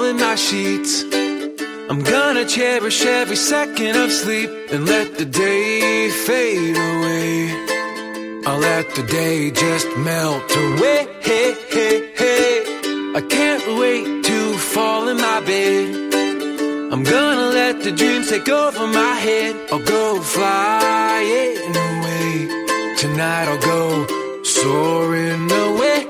in my sheets. I'm gonna cherish every second of sleep and let the day fade away. I'll let the day just melt away. I can't wait to fall in my bed. I'm gonna let the dreams take over my head. I'll go flying away. Tonight I'll go soaring away.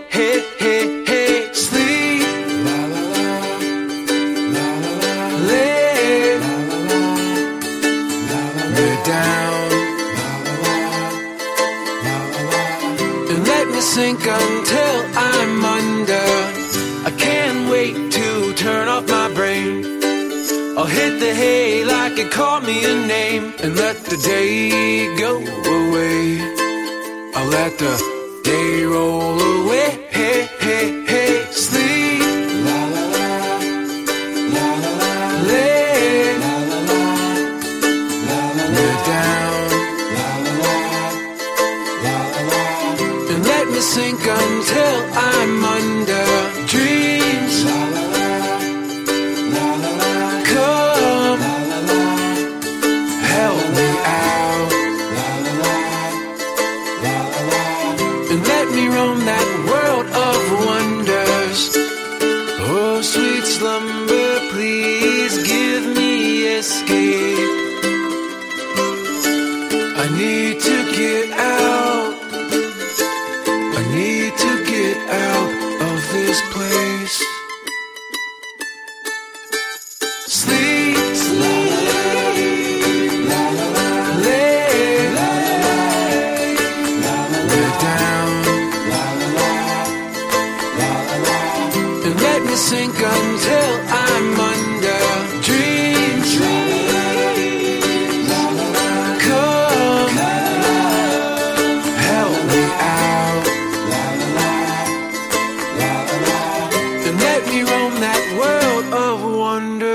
Sleep, la la la, la la la. Lay, la la la, me down, la la la, la la la. And let me sink until I'm under. I can't wait to turn off my brain. I'll hit the hay like it called me a name and let the day go away. I'll let the day roll away. Sleep, la la la, la la la. Lay, la la la, la la la. Lay down, la la la, la la la. And let me sink until I'm under. Dreams, la la la, la la la. Come, la la la, help me out, la la la, la la la. And let me roam that world of wonders. Oh, sweet slumber, please give me escape. I need to get out. I need to get out of this place. Sleep, la la la, la la la. Lay, la la la, la la la. Lay down, la la la, la la la. And let me sink until I'm under. Dreams, la la la, la la la. Come, la la la, help me out, la la la, la la la. And let me roam that world of wonder.